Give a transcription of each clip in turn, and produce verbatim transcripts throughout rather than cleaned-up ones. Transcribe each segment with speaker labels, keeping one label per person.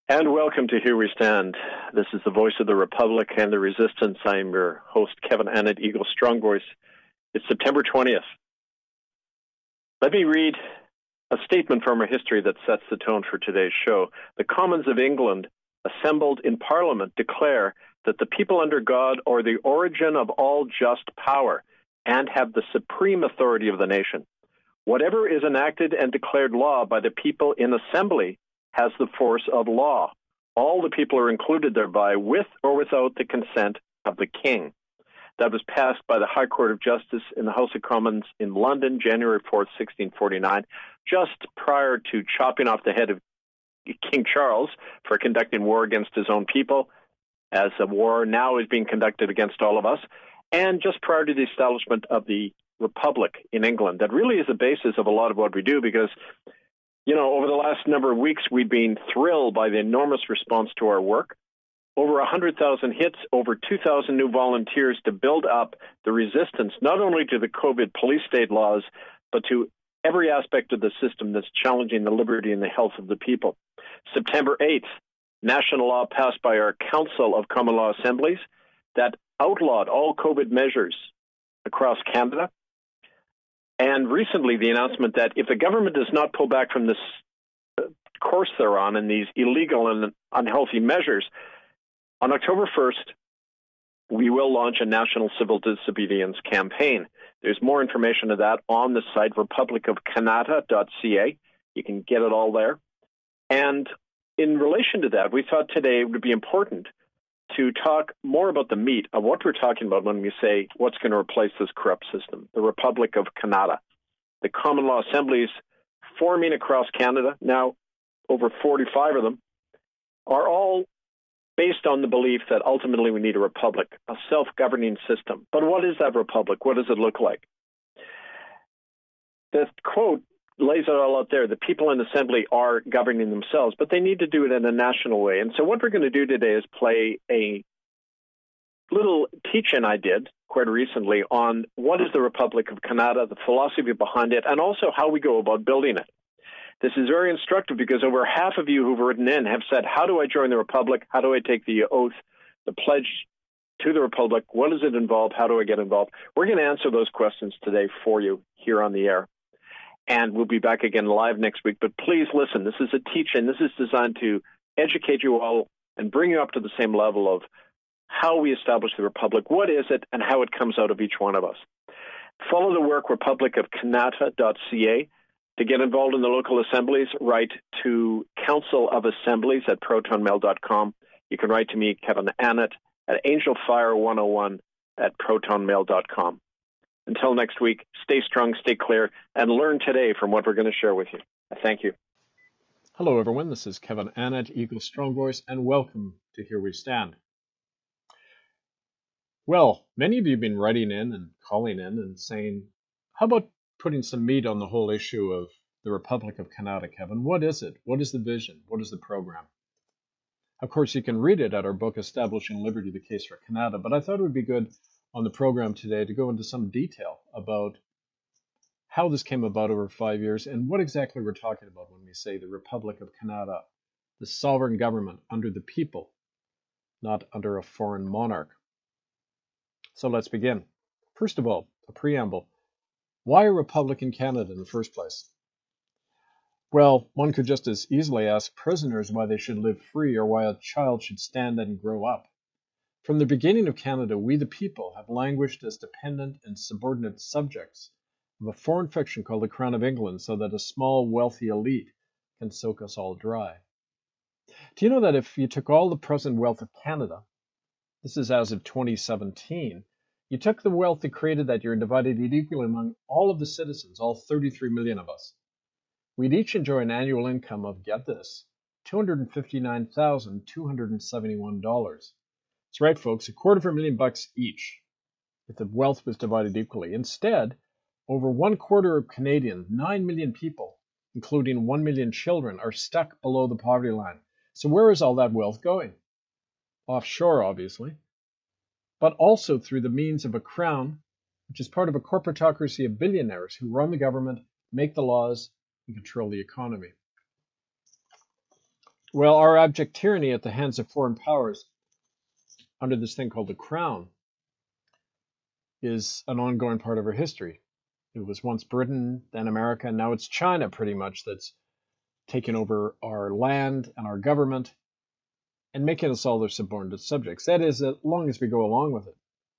Speaker 1: And welcome to Here We Stand. This is the voice of the Republic and the Resistance. I'm your host, Kevin Annett, Eagle Strong Voice. It's September twentieth. Let me read a statement from our history that sets the tone for today's show. The Commons of England, assembled in Parliament, declare that the people under God are the origin of all just power and have the supreme authority of the nation. Whatever is enacted and declared law by the people in assembly has the force of law. All the people are included thereby, with or without the consent of the king. That was passed by the High Court of Justice in the House of Commons in London, January fourth, sixteen forty-nine, just prior to chopping off the head of King Charles for conducting war against his own people, as a war now is being conducted against all of us, and just prior to the establishment of the Republic in England. That really is the basis of a lot of what we do, because You know, over the last number of weeks, we've been thrilled by the enormous response to our work. Over one hundred thousand hits, over two thousand new volunteers to build up the resistance, not only to the COVID police state laws, but to every aspect of the system that's challenging the liberty and the health of the people. September eighth, national law passed by our Council of Common Law Assemblies that outlawed all COVID measures across Canada. And recently, the announcement that if the government does not pull back from this course they're on in these illegal and unhealthy measures, on October first, we will launch a national civil disobedience campaign. There's more information of that on the site, republic of canada dot c a. You can get it all there. And in relation to that, we thought today it would be important to talk more about the meat of what we're talking about when we say what's going to replace this corrupt system, the Republic of Canada. The common law assemblies forming across Canada, now over forty-five of them, are all based on the belief that ultimately we need a republic, a self-governing system. But what is that republic? What does it look like? The quote lays it all out there. The people in assembly are governing themselves, but they need to do it in a national way. And so what we're going to do today is play a little teach-in I did quite recently on what is the Republic of Canada, the philosophy behind it, and also how we go about building it. This is very instructive because over half of you who've written in have said, how do I join the Republic? How do I take the oath, the pledge to the Republic? What does it involve? How do I get involved? We're going to answer those questions today for you here on the air. And we'll be back again live next week. But please listen, this is a teach-in. This is designed to educate you all and bring you up to the same level of how we establish the Republic, what is it, and how it comes out of each one of us. Follow the work, republic of canada dot c a. To get involved in the local assemblies, write to Council of Assemblies at proton mail dot com. You can write to me, Kevin Annett, at angelfire one oh one at proton mail dot com. Until next week, stay strong, stay clear, and learn today from what we're going to share with you. Thank you.
Speaker 2: Hello, everyone. This is Kevin Annett, Eagle Strong Voice, and welcome to Here We Stand. Well, many of you have been writing in and calling in and saying, how about putting some meat on the whole issue of the Republic of Canada, Kevin? What is it? What is the vision? What is the program? Of course, you can read it at our book, Establishing Liberty, The Case for Canada, but I thought it would be good on the program today to go into some detail about how this came about over five years and what exactly we're talking about when we say the Republic of Canada, the sovereign government under the people, not under a foreign monarch. So let's begin. First of all, a preamble. Why a republic in Canada in the first place? Well, one could just as easily ask prisoners why they should live free or why a child should stand and grow up. From the beginning of Canada, we the people have languished as dependent and subordinate subjects of a foreign fiction called the Crown of England so that a small, wealthy elite can soak us all dry. Do you know that if you took all the present wealth of Canada, this is as of twenty seventeen, you took the wealth that created that year and divided it equally among all of the citizens, all thirty-three million of us, we'd each enjoy an annual income of, get this, two hundred fifty-nine thousand two hundred seventy-one dollars. That's right, folks, a quarter of a million bucks each, if the wealth was divided equally. Instead, over one quarter of Canadians, nine million people, including one million children, are stuck below the poverty line. So where is all that wealth going? Offshore, obviously, but also through the means of a crown, which is part of a corporatocracy of billionaires who run the government, make the laws, and control the economy. Well, our abject tyranny at the hands of foreign powers under this thing called the Crown is an ongoing part of our history. It was once Britain, then America, now it's China pretty much that's taken over our land and our government and making us all their subordinate subjects. That is, as long as we go along with it.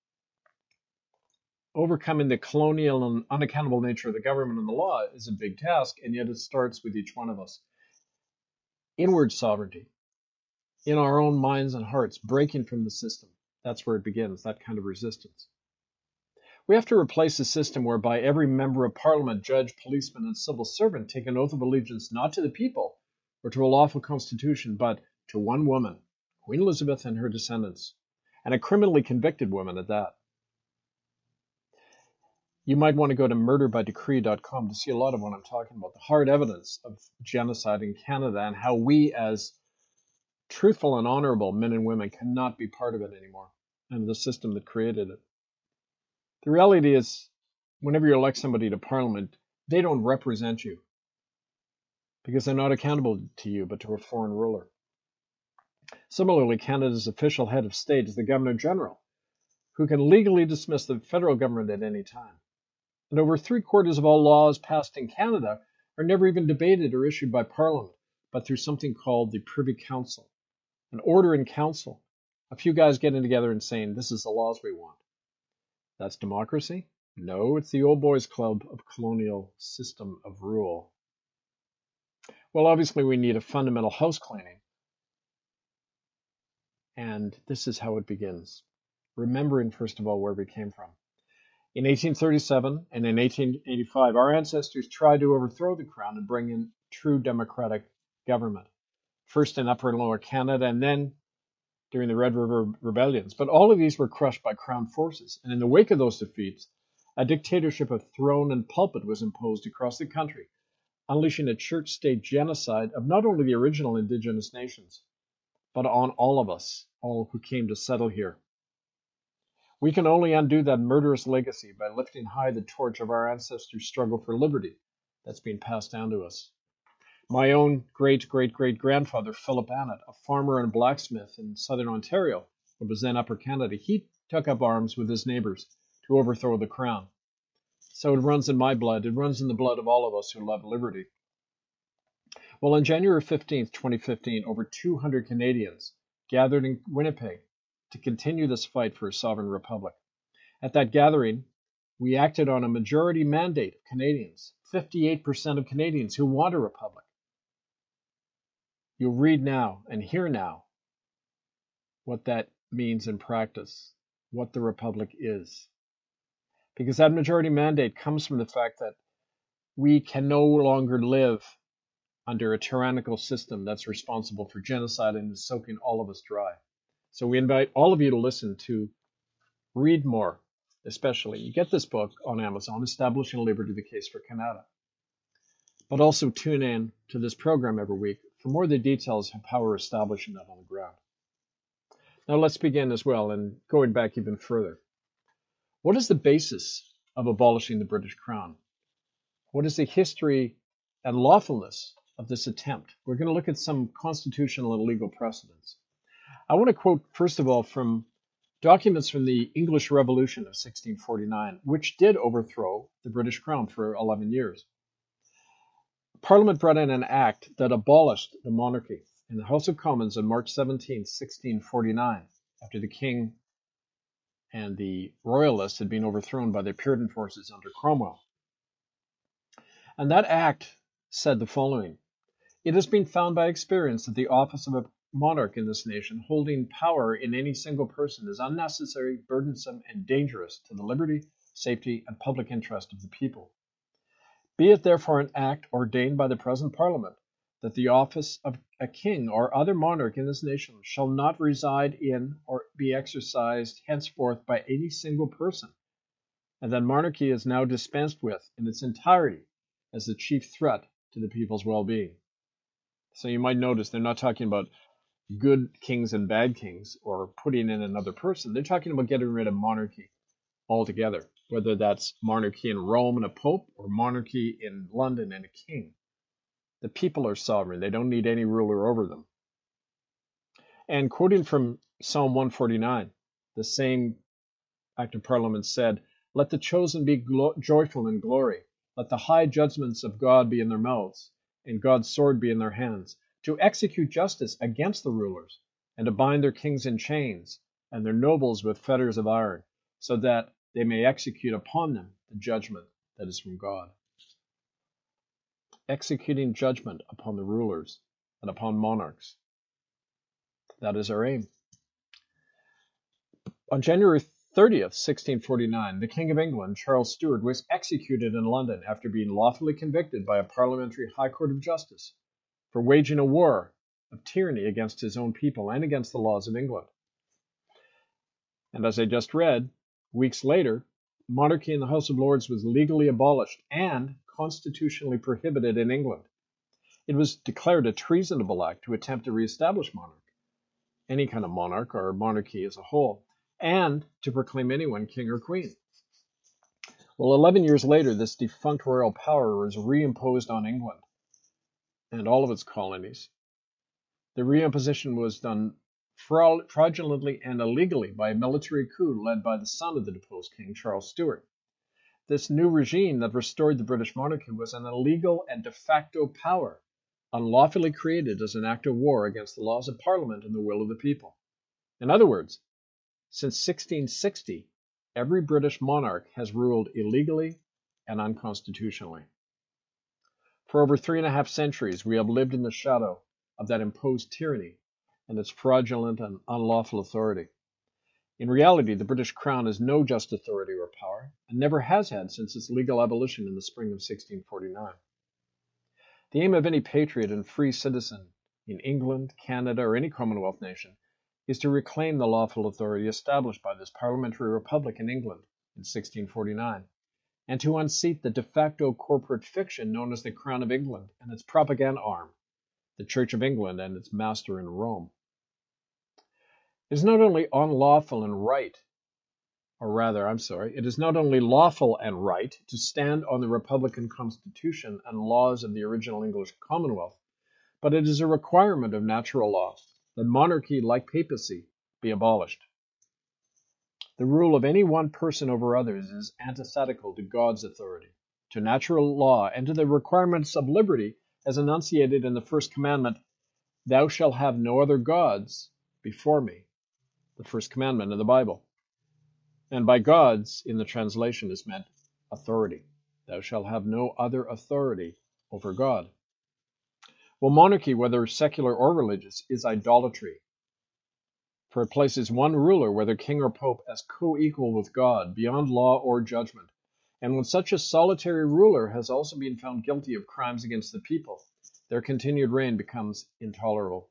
Speaker 2: Overcoming the colonial and unaccountable nature of the government and the law is a big task, and yet it starts with each one of us. Inward sovereignty, in our own minds and hearts, breaking from the system. That's where it begins, that kind of resistance. We have to replace a system whereby every member of parliament, judge, policeman, and civil servant take an oath of allegiance not to the people or to a lawful constitution, but to one woman, Queen Elizabeth and her descendants, and a criminally convicted woman at that. You might want to go to murder by decree dot com to see a lot of what I'm talking about, the hard evidence of genocide in Canada and how we as truthful and honorable men and women cannot be part of it anymore, and the system that created it. The reality is, whenever you elect somebody to Parliament, they don't represent you because they're not accountable to you, but to a foreign ruler. Similarly, Canada's official head of state is the Governor General, who can legally dismiss the federal government at any time. And over three quarters of all laws passed in Canada are never even debated or issued by Parliament, but through something called the Privy Council, an order in council, a few guys getting together and saying, this is the laws we want. That's democracy? No, it's the old boys club of colonial system of rule. Well, obviously we need a fundamental house cleaning. And this is how it begins. Remembering, first of all, where we came from. In eighteen thirty-seven and in eighteen eighty-five, our ancestors tried to overthrow the Crown and bring in true democratic government. First in Upper and Lower Canada, and then during the Red River Rebellions. But all of these were crushed by Crown forces. And in the wake of those defeats, a dictatorship of throne and pulpit was imposed across the country, unleashing a church-state genocide of not only the original Indigenous nations, but on all of us, all who came to settle here. We can only undo that murderous legacy by lifting high the torch of our ancestors' struggle for liberty that's been passed down to us. My own great-great-great-grandfather, Philip Annett, a farmer and blacksmith in southern Ontario, what was then Upper Canada, he took up arms with his neighbors to overthrow the Crown. So it runs in my blood. It runs in the blood of all of us who love liberty. Well, on January fifteenth, twenty fifteen, over two hundred Canadians gathered in Winnipeg to continue this fight for a sovereign republic. At that gathering, we acted on a majority mandate of Canadians, fifty-eight percent of Canadians who want a republic. You'll read now and hear now what that means in practice, what the republic is. Because that majority mandate comes from the fact that we can no longer live under a tyrannical system that's responsible for genocide and is soaking all of us dry. So we invite all of you to listen, to read more, especially. You get this book on Amazon, Establishing Liberty, the Case for Canada. But also tune in to this program every week for more of the details of how we're establishing that on the ground. Now let's begin as well, and going back even further. What is the basis of abolishing the British Crown? What is the history and lawfulness of this attempt? We're going to look at some constitutional and legal precedents. I want to quote, first of all, from documents from the English Revolution of sixteen forty-nine, which did overthrow the British Crown for eleven years. Parliament brought in an act that abolished the monarchy in the House of Commons on March seventeenth, sixteen forty-nine, after the king and the royalists had been overthrown by the Puritan forces under Cromwell. And that act said the following: it has been found by experience that the office of a monarch in this nation, holding power in any single person, is unnecessary, burdensome, and dangerous to the liberty, safety, and public interest of the people. Be it therefore an act ordained by the present Parliament that the office of a king or other monarch in this nation shall not reside in or be exercised henceforth by any single person, and that monarchy is now dispensed with in its entirety as the chief threat to the people's well-being. So you might notice they're not talking about good kings and bad kings or putting in another person. They're talking about getting rid of monarchy altogether, whether that's monarchy in Rome and a pope or monarchy in London and a king. The people are sovereign. They don't need any ruler over them. And quoting from Psalm one forty-nine, the same Act of Parliament said, "Let the chosen be glo- joyful in glory. Let the high judgments of God be in their mouths, and God's sword be in their hands, to execute justice against the rulers, and to bind their kings in chains, and their nobles with fetters of iron, so that they may execute upon them the judgment that is from God." Executing judgment upon the rulers and upon monarchs. That is our aim. On January thirtieth, sixteen forty-nine, the King of England, Charles Stuart, was executed in London after being lawfully convicted by a parliamentary High Court of Justice for waging a war of tyranny against his own people and against the laws of England. And as I just read, weeks later, monarchy in the House of Lords was legally abolished and constitutionally prohibited in England. It was declared a treasonable act to attempt to reestablish monarch, any kind of monarch or monarchy as a whole, and to proclaim anyone king or queen. Well, eleven years later, this defunct royal power was reimposed on England and all of its colonies. The reimposition was done fraudulently and illegally by a military coup led by the son of the deposed king, Charles Stuart. This new regime that restored the British monarchy was an illegal and de facto power, unlawfully created as an act of war against the laws of Parliament and the will of the people. In other words, since sixteen sixty, every British monarch has ruled illegally and unconstitutionally. For over three and a half centuries, we have lived in the shadow of that imposed tyranny and its fraudulent and unlawful authority. In reality, the British Crown has no just authority or power, and never has had since its legal abolition in the spring of sixteen forty-nine. The aim of any patriot and free citizen in England, Canada, or any Commonwealth nation is to reclaim the lawful authority established by this parliamentary republic in England in sixteen forty-nine, and to unseat the de facto corporate fiction known as the Crown of England and its propaganda arm, the Church of England and its master in Rome. It is not only unlawful and right, or rather, I'm sorry, it is not only lawful and right to stand on the Republican Constitution and laws of the original English Commonwealth, but it is a requirement of natural law that monarchy, like papacy, be abolished. The rule of any one person over others is antithetical to God's authority, to natural law, and to the requirements of liberty as enunciated in the first commandment, "Thou shalt have no other gods before me," the first commandment of the Bible. And by gods, in the translation, is meant authority. Thou shalt have no other authority over God. Well, monarchy, whether secular or religious, is idolatry. For it places one ruler, whether king or pope, as co-equal with God, beyond law or judgment. And when such a solitary ruler has also been found guilty of crimes against the people, their continued reign becomes intolerable.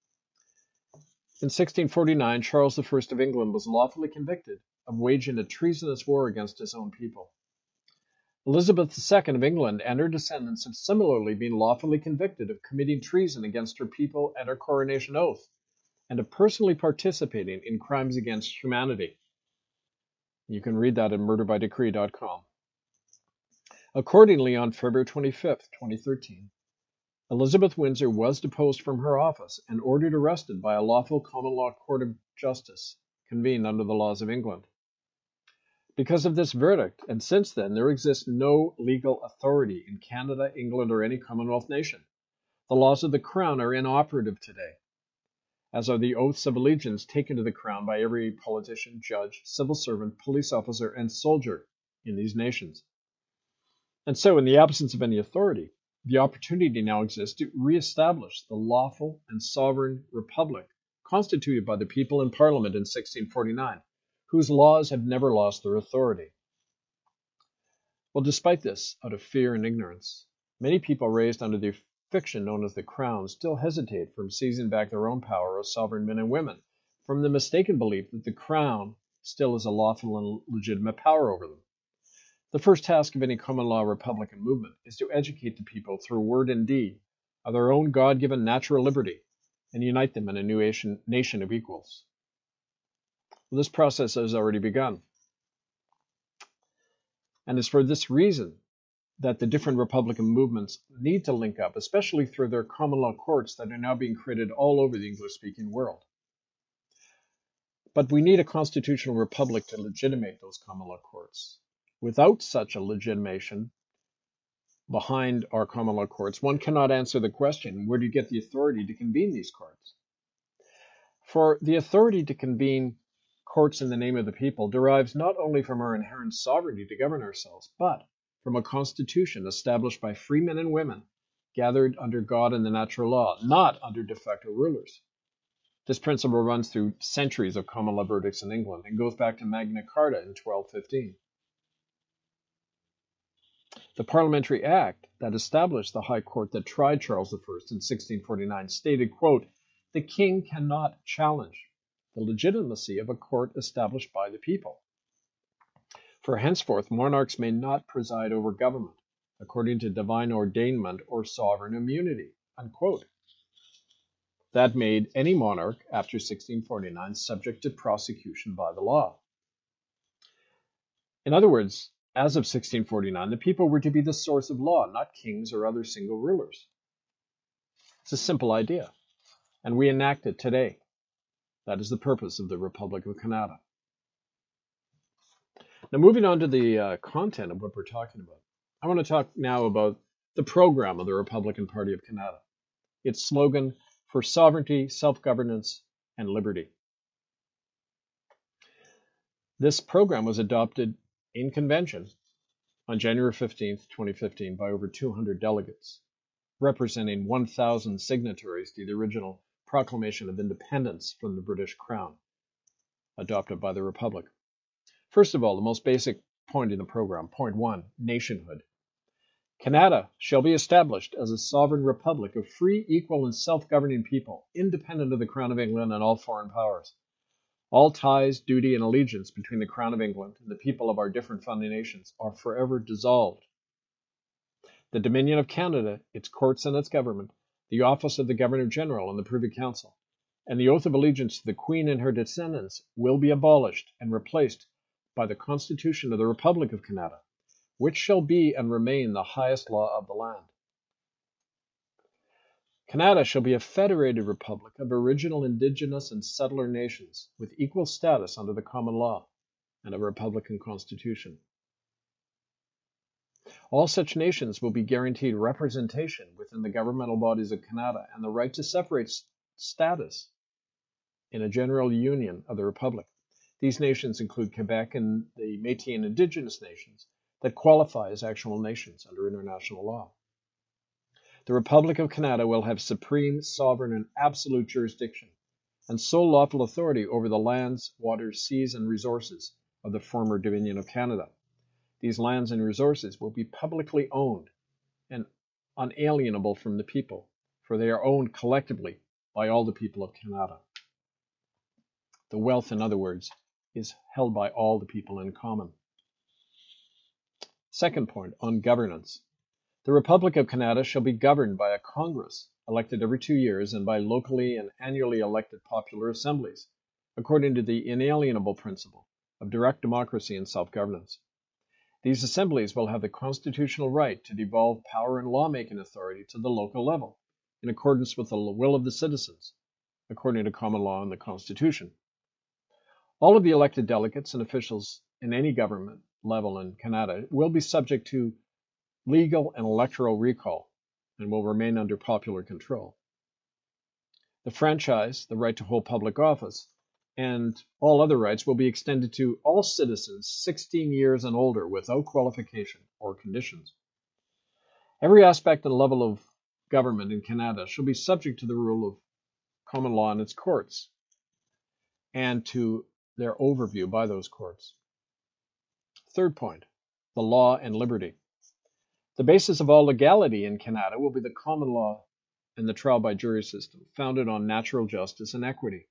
Speaker 2: In sixteen forty-nine, Charles the First of England was lawfully convicted of waging a treasonous war against his own people. Elizabeth the Second of England and her descendants have similarly been lawfully convicted of committing treason against her people and her coronation oath, and of personally participating in crimes against humanity. You can read that at murder by decree dot com. Accordingly, on February twenty-fifth, twenty thirteen, Elizabeth Windsor was deposed from her office and ordered arrested by a lawful common law court of justice convened under the laws of England. Because of this verdict, and since then, there exists no legal authority in Canada, England, or any Commonwealth nation. The laws of the Crown are inoperative today, as are the oaths of allegiance taken to the Crown by every politician, judge, civil servant, police officer, and soldier in these nations. And so, in the absence of any authority, the opportunity now exists to reestablish the lawful and sovereign republic constituted by the people in Parliament in sixteen forty-nine, whose laws have never lost their authority. Well, despite this, out of fear and ignorance, many people raised under the fiction known as the Crown still hesitate from seizing back their own power as sovereign men and women, from the mistaken belief that the Crown still is a lawful and legitimate power over them. The first task of any common law Republican movement is to educate the people through word and deed of their own God-given natural liberty and unite them in a new nation of equals. Well, this process has already begun. And it's for this reason that the different Republican movements need to link up, especially through their common law courts that are now being created all over the English-speaking world. But we need a constitutional republic to legitimate those common law courts. Without such a legitimation behind our common law courts, one cannot answer the question, where do you get the authority to convene these courts? For the authority to convene courts in the name of the people derives not only from our inherent sovereignty to govern ourselves, but from a constitution established by free men and women gathered under God and the natural law, not under de facto rulers. This principle runs through centuries of common law verdicts in England and goes back to Magna Carta in twelve fifteen. The Parliamentary Act that established the High Court that tried Charles the First in sixteen forty-nine stated, quote, "The king cannot challenge the legitimacy of a court established by the people. For henceforth monarchs may not preside over government according to divine ordainment or sovereign immunity," unquote. That made any monarch after sixteen forty-nine subject to prosecution by the law. In other words, as of sixteen forty-nine, the people were to be the source of law, not kings or other single rulers. It's a simple idea, and we enact it today. That is the purpose of the Republic of Canada. Now, moving on to the uh, content of what we're talking about, I want to talk now about the program of the Republican Party of Canada, its slogan for sovereignty, self-governance, and liberty. This program was adopted in convention on January fifteenth, twenty fifteen, by over two hundred delegates, representing one thousand signatories to the original Proclamation of Independence from the British Crown, adopted by the Republic. First of all, the most basic point in the program, point one, nationhood. Canada shall be established as a sovereign republic of free, equal, and self-governing people, independent of the Crown of England and all foreign powers. All ties, duty, and allegiance between the Crown of England and the people of our different founding nations are forever dissolved. The Dominion of Canada, its courts and its government, the office of the Governor-General and the Privy Council, and the oath of allegiance to the Queen and her descendants will be abolished and replaced by the Constitution of the Republic of Canada, which shall be and remain the highest law of the land. Canada shall be a federated republic of original indigenous and settler nations with equal status under the common law and a republican constitution. All such nations will be guaranteed representation within the governmental bodies of Canada and the right to separate status in a general union of the Republic. These nations include Quebec and the Métis and Indigenous nations that qualify as actual nations under international law. The Republic of Canada will have supreme, sovereign, and absolute jurisdiction and sole lawful authority over the lands, waters, seas, and resources of the former Dominion of Canada. These lands and resources will be publicly owned and unalienable from the people, for they are owned collectively by all the people of Canada. The wealth, in other words, is held by all the people in common. Second point, on governance. The Republic of Canada shall be governed by a Congress elected every two years and by locally and annually elected popular assemblies, according to the inalienable principle of direct democracy and self-governance. These assemblies will have the constitutional right to devolve power and lawmaking authority to the local level, in accordance with the will of the citizens, according to common law and the Constitution. All of the elected delegates and officials in any government level in Canada will be subject to legal and electoral recall and will remain under popular control. The franchise, the right to hold public office, and all other rights will be extended to all citizens sixteen years and older without qualification or conditions. Every aspect and level of government in Canada shall be subject to the rule of common law and its courts, and to their overview by those courts. Third point, the law and liberty. The basis of all legality in Canada will be the common law and the trial by jury system, founded on natural justice and equity.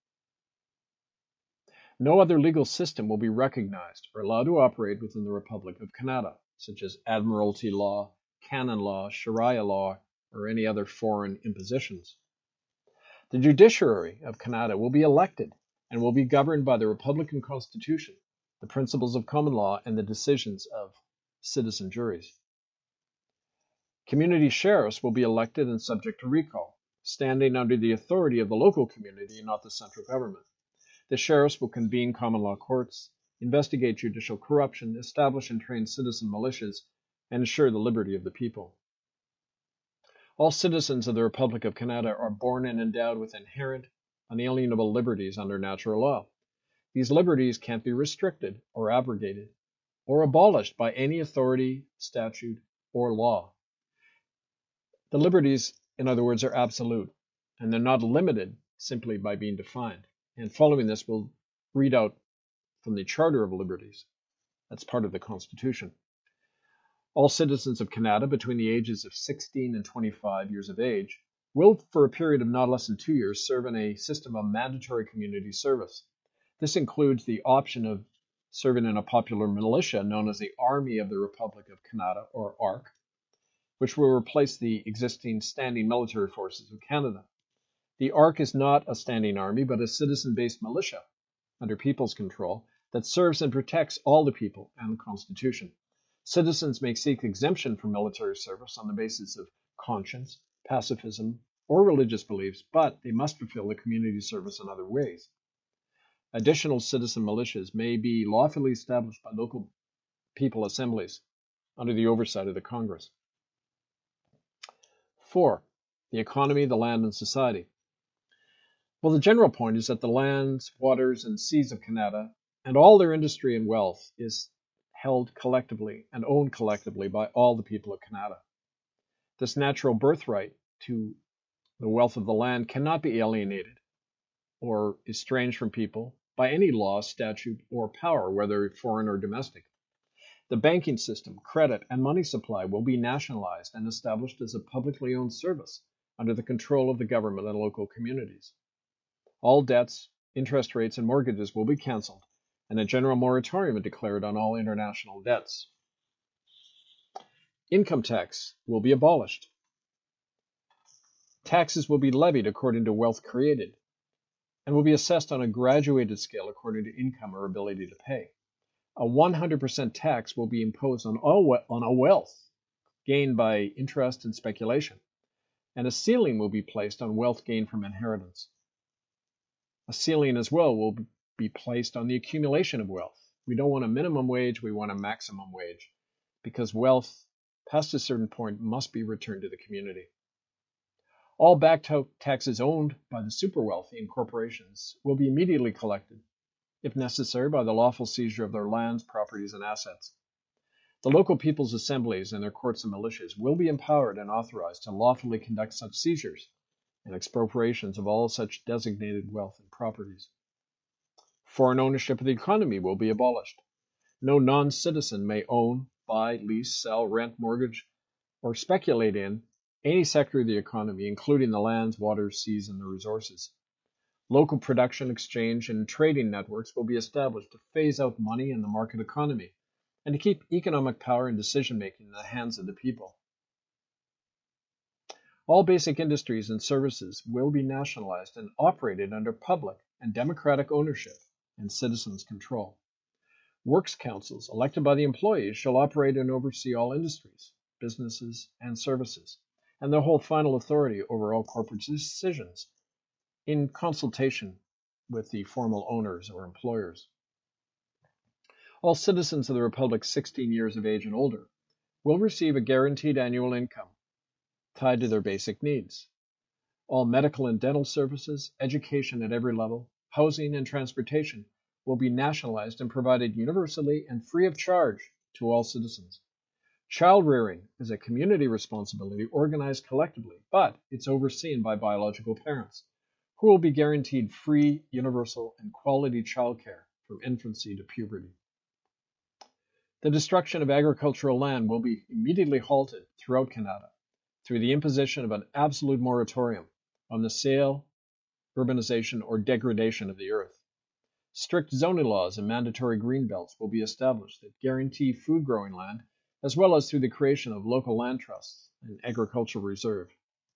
Speaker 2: No other legal system will be recognized or allowed to operate within the Republic of Canada, such as admiralty law, canon law, Sharia law, or any other foreign impositions. The judiciary of Canada will be elected and will be governed by the Republican Constitution, the principles of common law, and the decisions of citizen juries. Community sheriffs will be elected and subject to recall, standing under the authority of the local community and not the central government. The sheriffs will convene common law courts, investigate judicial corruption, establish and train citizen militias, and ensure the liberty of the people. All citizens of the Republic of Canada are born and endowed with inherent, unalienable liberties under natural law. These liberties can't be restricted or abrogated or abolished by any authority, statute, or law. The liberties, in other words, are absolute, and they're not limited simply by being defined. And following this, we'll read out from the Charter of Liberties. That's part of the Constitution. All citizens of Canada between the ages of sixteen and twenty-five years of age will, for a period of not less than two years, serve in a system of mandatory community service. This includes the option of serving in a popular militia known as the Army of the Republic of Canada, or A R C, which will replace the existing standing military forces of Canada. The A R C is not a standing army, but a citizen-based militia under people's control that serves and protects all the people and the Constitution. Citizens may seek exemption from military service on the basis of conscience, pacifism, or religious beliefs, but they must fulfill the community service in other ways. Additional citizen militias may be lawfully established by local people assemblies under the oversight of the Congress. Four, the economy, the land, and society. Well, the general point is that the lands, waters, and seas of Canada and all their industry and wealth is held collectively and owned collectively by all the people of Canada. This natural birthright to the wealth of the land cannot be alienated or estranged from people by any law, statute, or power, whether foreign or domestic. The banking system, credit, and money supply will be nationalized and established as a publicly owned service under the control of the government and local communities. All debts, interest rates, and mortgages will be canceled, and a general moratorium declared on all international debts. Income tax will be abolished. Taxes will be levied according to wealth created and will be assessed on a graduated scale according to income or ability to pay. A one hundred percent tax will be imposed on all, we- on all wealth gained by interest and speculation, and a ceiling will be placed on wealth gained from inheritance. A ceiling as well will be placed on the accumulation of wealth. We don't want a minimum wage, we want a maximum wage, because wealth past a certain point must be returned to the community. All back taxes owned by the super wealthy and corporations will be immediately collected, if necessary, by the lawful seizure of their lands, properties, and assets. The local people's assemblies and their courts and militias will be empowered and authorized to lawfully conduct such seizures and expropriations of all such designated wealth and properties. Foreign ownership of the economy will be abolished. No non-citizen may own, buy, lease, sell, rent, mortgage, or speculate in any sector of the economy, including the lands, waters, seas, and the resources. Local production, exchange, and trading networks will be established to phase out money in the market economy and to keep economic power and decision-making in the hands of the people. All basic industries and services will be nationalized and operated under public and democratic ownership and citizens' control. Works councils elected by the employees shall operate and oversee all industries, businesses, and services, and they'll hold final authority over all corporate decisions in consultation with the formal owners or employers. All citizens of the Republic sixteen years of age and older will receive a guaranteed annual income tied to their basic needs. All medical and dental services, education at every level, housing, and transportation will be nationalized and provided universally and free of charge to all citizens. Child rearing is a community responsibility organized collectively, but it's overseen by biological parents, who will be guaranteed free, universal, and quality childcare from infancy to puberty. The destruction of agricultural land will be immediately halted throughout Canada through the imposition of an absolute moratorium on the sale, urbanization, or degradation of the earth. Strict zoning laws and mandatory green belts will be established that guarantee food growing land, as well as through the creation of local land trusts and agricultural reserve.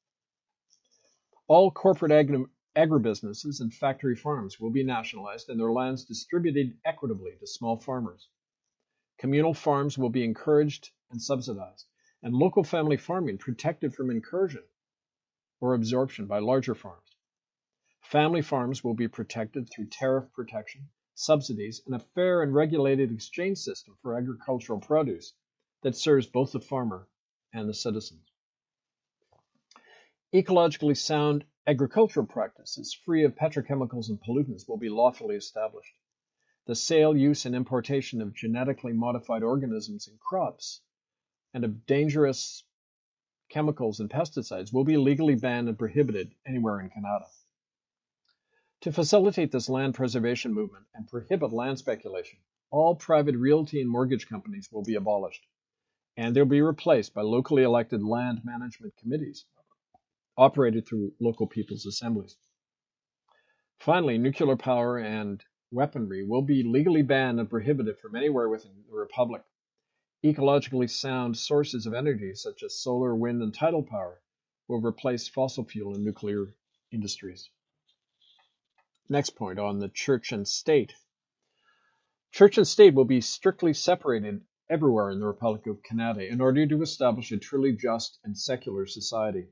Speaker 2: All corporate agri- agribusinesses and factory farms will be nationalized and their lands distributed equitably to small farmers. Communal farms will be encouraged and subsidized, and local family farming protected from incursion or absorption by larger farms. Family farms will be protected through tariff protection, subsidies, and a fair and regulated exchange system for agricultural produce that serves both the farmer and the citizens. Ecologically sound agricultural practices free of petrochemicals and pollutants will be lawfully established. The sale, use, and importation of genetically modified organisms in crops and of dangerous chemicals and pesticides will be legally banned and prohibited anywhere in Canada. To facilitate this land preservation movement and prohibit land speculation, all private realty and mortgage companies will be abolished, and they'll be replaced by locally elected land management committees operated through local people's assemblies. Finally, nuclear power and weaponry will be legally banned and prohibited from anywhere within the Republic. Ecologically sound sources of energy, such as solar, wind, and tidal power, will replace fossil fuel and nuclear industries. Next point on the church and state. Church and state will be strictly separated everywhere in the Republic of Canada in order to establish a truly just and secular society.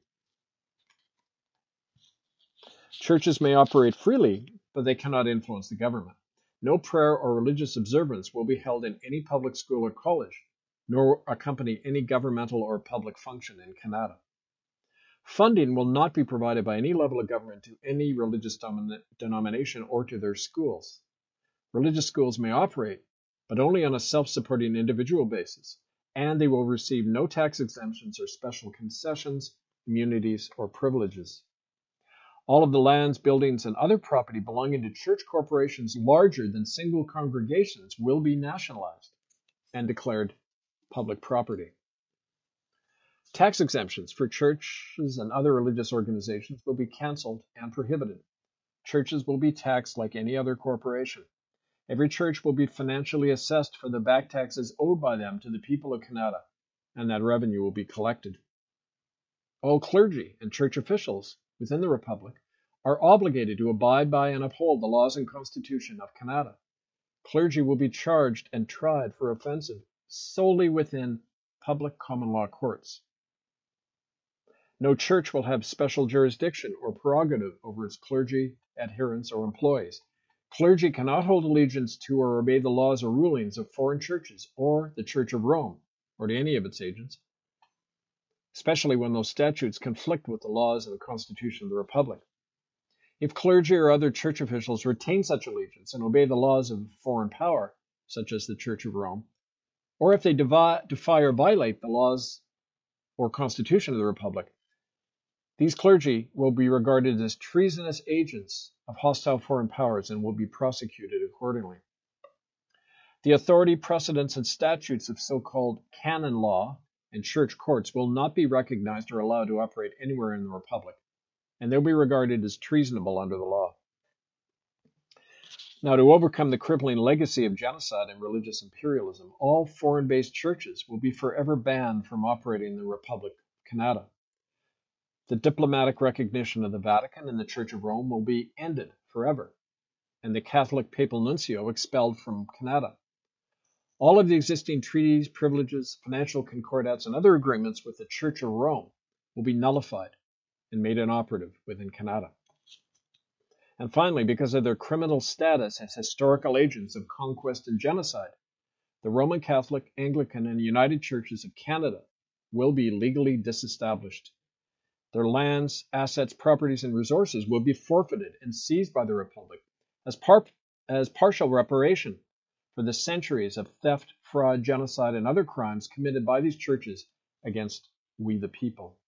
Speaker 2: Churches may operate freely, but they cannot influence the government. No prayer or religious observance will be held in any public school or college, nor accompany any governmental or public function in Canada. Funding will not be provided by any level of government to any religious domin- denomination or to their schools. Religious schools may operate, but only on a self-supporting individual basis, and they will receive no tax exemptions or special concessions, immunities, or privileges. All of the lands, buildings, and other property belonging to church corporations larger than single congregations will be nationalized and declared public property. Tax exemptions for churches and other religious organizations will be canceled and prohibited. Churches will be taxed like any other corporation. Every church will be financially assessed for the back taxes owed by them to the people of Canada, and that revenue will be collected. All clergy and church officials within the Republic are obligated to abide by and uphold the laws and Constitution of Canada. Clergy will be charged and tried for offences solely within public common law courts. No church will have special jurisdiction or prerogative over its clergy, adherents, or employees. Clergy cannot hold allegiance to or obey the laws or rulings of foreign churches or the Church of Rome, or to any of its agents, especially when those statutes conflict with the laws and the Constitution of the Republic. If clergy or other church officials retain such allegiance and obey the laws of foreign power, such as the Church of Rome, or if they defy, defy or violate the laws or Constitution of the Republic, these clergy will be regarded as treasonous agents of hostile foreign powers and will be prosecuted accordingly. The authority, precedents, and statutes of so-called canon law and church courts will not be recognized or allowed to operate anywhere in the Republic, and they'll be regarded as treasonable under the law. Now, to overcome the crippling legacy of genocide and religious imperialism, all foreign-based churches will be forever banned from operating in the Republic of Canada. The diplomatic recognition of the Vatican and the Church of Rome will be ended forever, and the Catholic Papal Nuncio expelled from Canada. All of the existing treaties, privileges, financial concordats, and other agreements with the Church of Rome will be nullified and made inoperative within Canada. And finally, because of their criminal status as historical agents of conquest and genocide, the Roman Catholic, Anglican, and United Churches of Canada will be legally disestablished. Their lands, assets, properties, and resources will be forfeited and seized by the Republic as, par- as partial reparation for the centuries of theft, fraud, genocide, and other crimes committed by these churches against we the people.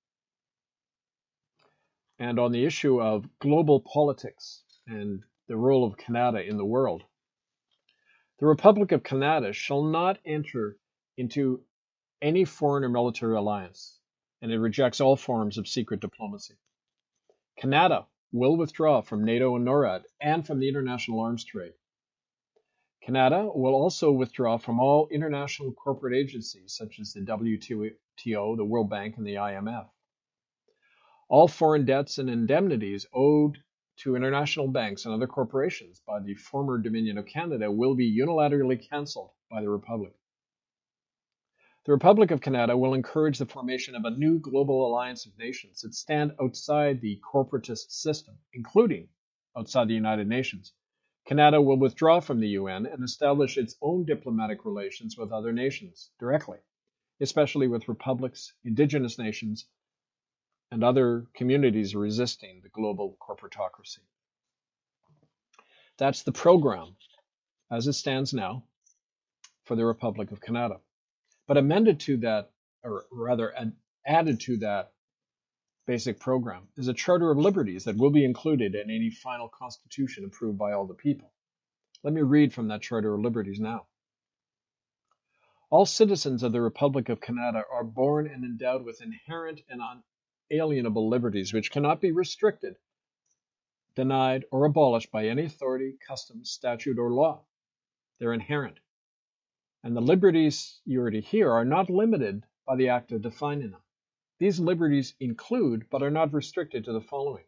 Speaker 2: And on the issue of global politics and the role of Canada in the world, the Republic of Canada shall not enter into any foreign or military alliance, and it rejects all forms of secret diplomacy. Canada will withdraw from NATO and NORAD and from the international arms trade. Canada will also withdraw from all international corporate agencies such as the W T O, the World Bank, and the I M F. All foreign debts and indemnities owed to international banks and other corporations by the former Dominion of Canada will be unilaterally cancelled by the Republic. The Republic of Canada will encourage the formation of a new global alliance of nations that stand outside the corporatist system, including outside the United Nations. Canada will withdraw from the U N and establish its own diplomatic relations with other nations directly, especially with republics, indigenous nations, and other communities resisting the global corporatocracy. That's the program, as it stands now, for the Republic of Canada. But amended to that, or rather added to that basic program, is a Charter of Liberties that will be included in any final constitution approved by all the people. Let me read from that Charter of Liberties now. All citizens of the Republic of Canada are born and endowed with inherent and unalienable liberties which cannot be restricted, denied, or abolished by any authority, custom, statute, or law. They're inherent. And the liberties you are to hear are not limited by the act of defining them. These liberties include, but are not restricted to the following: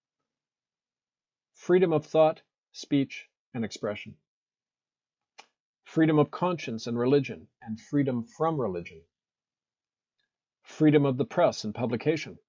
Speaker 2: freedom of thought, speech, and expression, freedom of conscience and religion, and freedom from religion, freedom of the press and publication,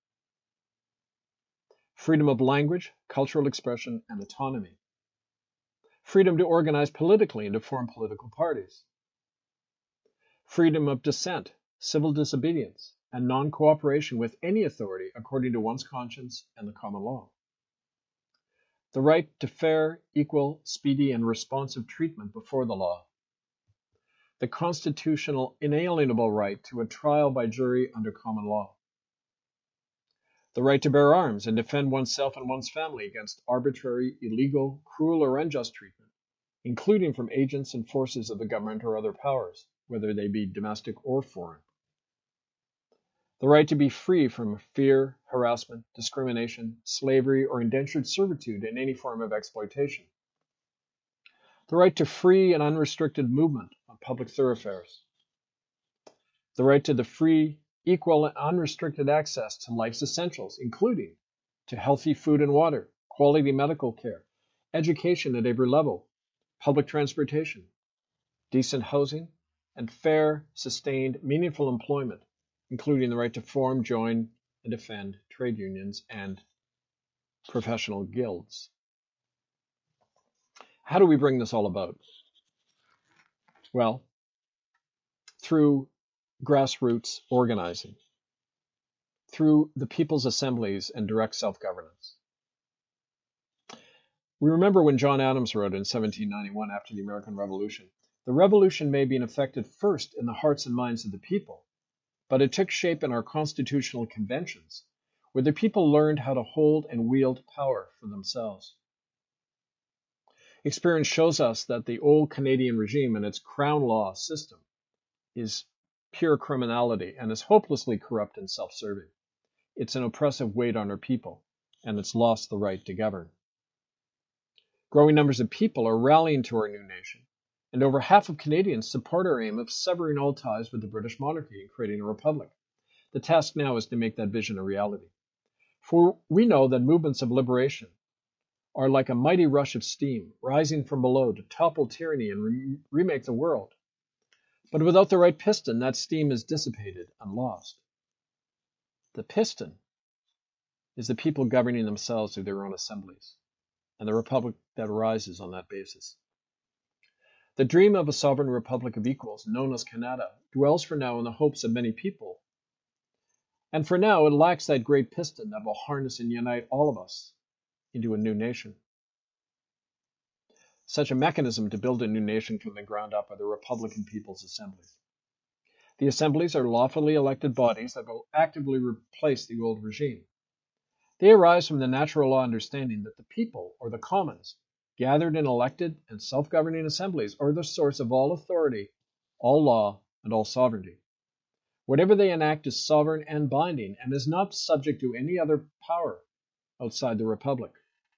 Speaker 2: freedom of language, cultural expression, and autonomy, freedom to organize politically and to form political parties, freedom of dissent, civil disobedience, and non-cooperation with any authority according to one's conscience and the common law, the right to fair, equal, speedy, and responsive treatment before the law, the constitutional inalienable right to a trial by jury under common law, the right to bear arms and defend oneself and one's family against arbitrary, illegal, cruel, or unjust treatment, including from agents and forces of the government or other powers, whether they be domestic or foreign, the right to be free from fear, harassment, discrimination, slavery, or indentured servitude in any form of exploitation, the right to free and unrestricted movement on public thoroughfares, the right to the free, equal, and unrestricted access to life's essentials, including to healthy food and water, quality medical care, education at every level, public transportation, decent housing, and fair, sustained, meaningful employment, including the right to form, join, and defend trade unions and professional guilds. How do we bring this all about? Well, through grassroots organizing, through the people's assemblies and direct self-governance. We remember when John Adams wrote in seventeen ninety-one after the American Revolution, "The revolution may be effected first in the hearts and minds of the people, but it took shape in our constitutional conventions, where the people learned how to hold and wield power for themselves." Experience shows us that the old Canadian regime and its crown law system is pure criminality and is hopelessly corrupt and self-serving. It's an oppressive weight on our people, and it's lost the right to govern. Growing numbers of people are rallying to our new nation, and over half of Canadians support our aim of severing all ties with the British monarchy and creating a republic. The task now is to make that vision a reality. For we know that movements of liberation are like a mighty rush of steam rising from below to topple tyranny and re- remake the world. But without the right piston, that steam is dissipated and lost. The piston is the people governing themselves through their own assemblies, and the republic that arises on that basis. The dream of a sovereign republic of equals, known as Canada, dwells for now in the hopes of many people. And for now, it lacks that great piston that will harness and unite all of us into a new nation. Such a mechanism to build a new nation from the ground up are the Republican People's Assemblies. The assemblies are lawfully elected bodies that will actively replace the old regime. They arise from the natural law understanding that the people, or the commons, gathered in elected and self-governing assemblies, are the source of all authority, all law, and all sovereignty. Whatever they enact is sovereign and binding, and is not subject to any other power outside the republic.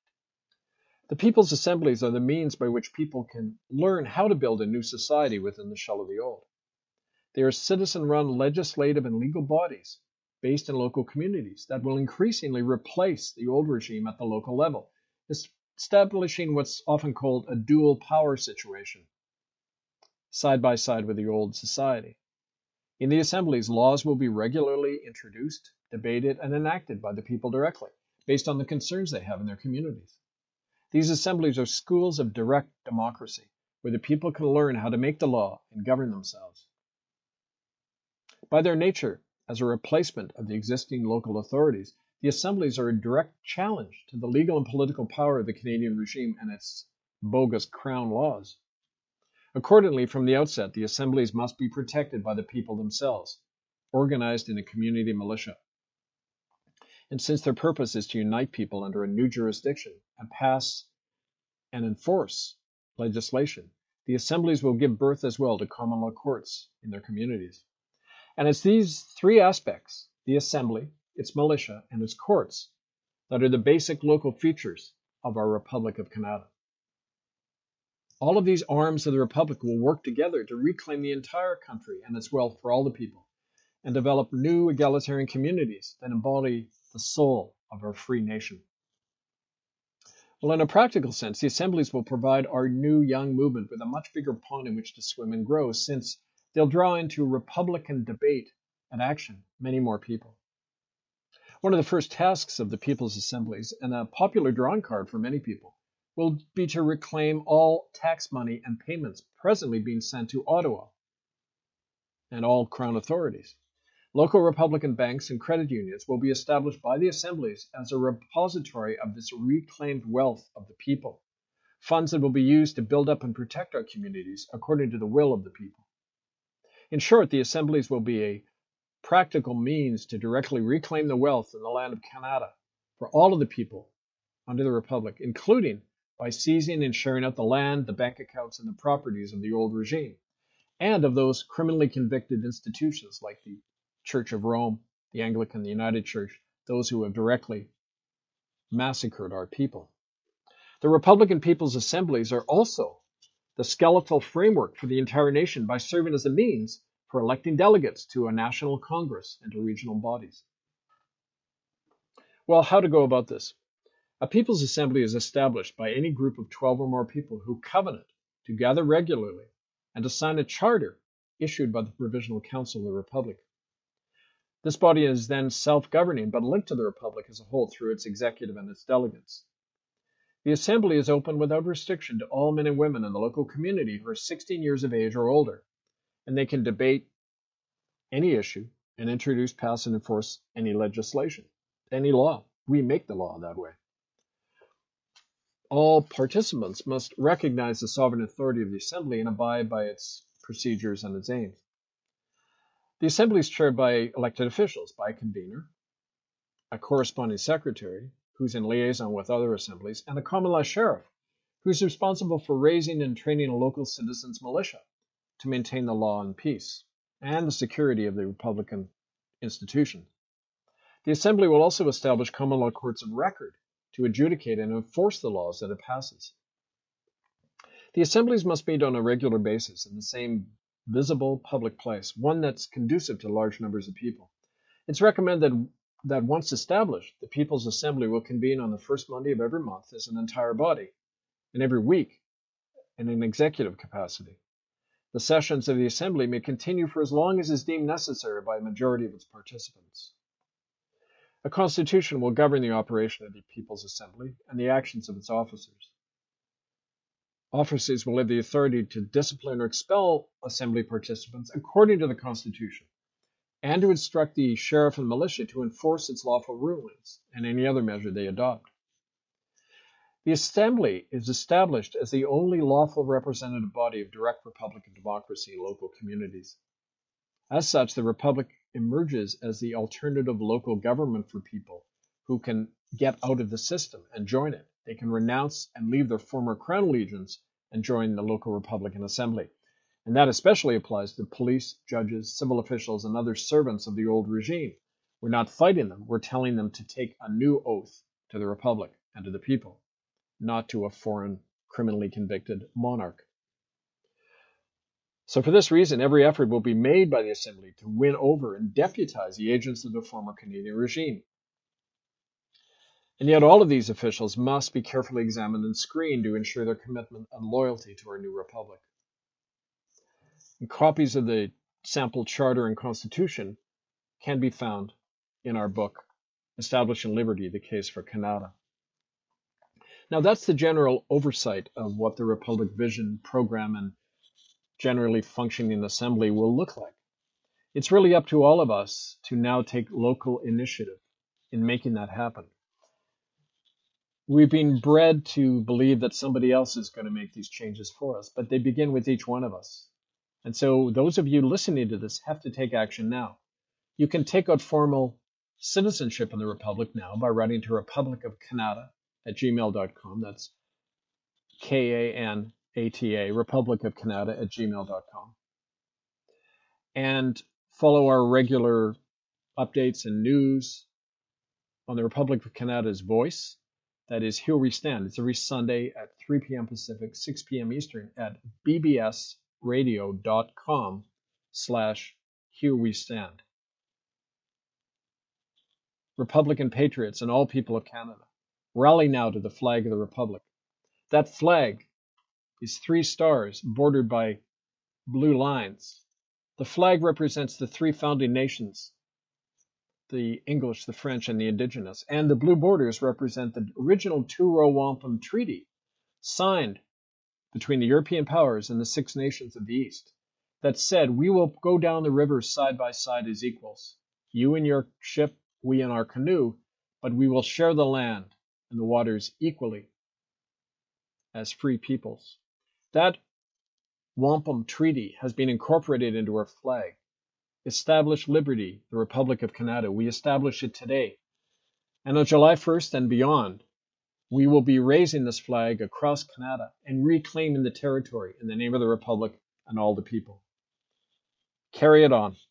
Speaker 2: The people's assemblies are the means by which people can learn how to build a new society within the shell of the old. They are citizen-run legislative and legal bodies based in local communities that will increasingly replace the old regime at the local level, establishing what's often called a dual power situation, side by side with the old society. In the assemblies, laws will be regularly introduced, debated, and enacted by the people directly, based on the concerns they have in their communities. These assemblies are schools of direct democracy, where the people can learn how to make the law and govern themselves. By their nature, as a replacement of the existing local authorities, the assemblies are a direct challenge to the legal and political power of the Canadian regime and its bogus crown laws. Accordingly, from the outset, the assemblies must be protected by the people themselves, organized in a community militia. And since their purpose is to unite people under a new jurisdiction and pass and enforce legislation, the assemblies will give birth as well to common law courts in their communities. And it's these three aspects, the assembly, its militia, and its courts, that are the basic local features of our Republic of Canada. All of these arms of the Republic will work together to reclaim the entire country and its wealth for all the people, and develop new egalitarian communities that embody the soul of our free nation. Well, in a practical sense, the assemblies will provide our new young movement with a much bigger pond in which to swim and grow, since they'll draw into Republican debate and action many more people. One of the first tasks of the People's Assemblies, and a popular drawing card for many people, will be to reclaim all tax money and payments presently being sent to Ottawa and all Crown authorities. Local Republican banks and credit unions will be established by the assemblies as a repository of this reclaimed wealth of the people, funds that will be used to build up and protect our communities according to the will of the people. In short, the assemblies will be a practical means to directly reclaim the wealth in the land of Canada for all of the people under the Republic, including by seizing and sharing out the land, the bank accounts, and the properties of the old regime, and of those criminally convicted institutions like the Church of Rome, the Anglican, the United Church, those who have directly massacred our people. The Republican People's Assemblies are also the skeletal framework for the entire nation by serving as a means for electing delegates to a national Congress and to regional bodies. Well, how to go about this? A People's Assembly is established by any group of twelve or more people who covenant to gather regularly and to sign a charter issued by the Provisional Council of the Republic. This body is then self-governing but linked to the Republic as a whole through its executive and its delegates. The Assembly is open without restriction to all men and women in the local community who are sixteen years of age or older, and they can debate any issue and introduce, pass, and enforce any legislation, any law. We make the law that way. All participants must recognize the sovereign authority of the Assembly and abide by its procedures and its aims. The Assembly is chaired by elected officials, by a convener, a corresponding secretary, who's in liaison with other assemblies, and a common law sheriff, who's responsible for raising and training a local citizens' militia to maintain the law and peace, and the security of the Republican institution. The Assembly will also establish common law courts of record to adjudicate and enforce the laws that it passes. The assemblies must meet on a regular basis in the same visible public place, one that's conducive to large numbers of people. It's recommended that once established, the People's Assembly will convene on the first Monday of every month as an entire body, and every week in an executive capacity. The sessions of the Assembly may continue for as long as is deemed necessary by a majority of its participants. A constitution will govern the operation of the People's Assembly and the actions of its officers. Officers will have the authority to discipline or expel Assembly participants according to the Constitution, and to instruct the sheriff and militia to enforce its lawful rulings and any other measure they adopt. The Assembly is established as the only lawful representative body of direct Republican democracy in local communities. As such, the Republic emerges as the alternative local government for people who can get out of the system and join it. They can renounce and leave their former Crown allegiance and join the local Republican Assembly. And that especially applies to police, judges, civil officials, and other servants of the old regime. We're not fighting them. We're telling them to take a new oath to the Republic and to the people, not to a foreign, criminally convicted monarch. So for this reason, every effort will be made by the Assembly to win over and deputize the agents of the former Canadian regime. And yet all of these officials must be carefully examined and screened to ensure their commitment and loyalty to our new republic. And copies of the sample charter and constitution can be found in our book, Establishing Liberty, the Case for Canada. Now, that's the general oversight of what the Republic vision, program, and generally functioning assembly will look like. It's really up to all of us to now take local initiative in making that happen. We've been bred to believe that somebody else is going to make these changes for us, but they begin with each one of us. And so those of you listening to this have to take action now. You can take out formal citizenship in the Republic now by writing to Republic of Canada at gmail dot com. That's K A N A T A, Republic of Canada at gmail dot com. And follow our regular updates and news on the Republic of Canada's Voice. That is Here We Stand. It's every Sunday at three p.m. Pacific, six p.m. Eastern at bbsradio.com slash Here We Stand. Republican patriots and all people of Canada, rally now to the flag of the Republic. That flag is three stars bordered by blue lines. The flag represents the three founding nations, the English, the French, and the Indigenous. And the blue borders represent the original Truro Wampum Treaty, signed between the European powers and the Six Nations of the East, that said, we will go down the river side by side as equals. You in your ship, we in our canoe, but we will share the land and the waters equally as free peoples. That Wampum Treaty has been incorporated into our flag. Establish liberty, the Republic of Canada. We establish it today. And on July first and beyond, we will be raising this flag across Canada and reclaiming the territory in the name of the Republic and all the people. Carry it on.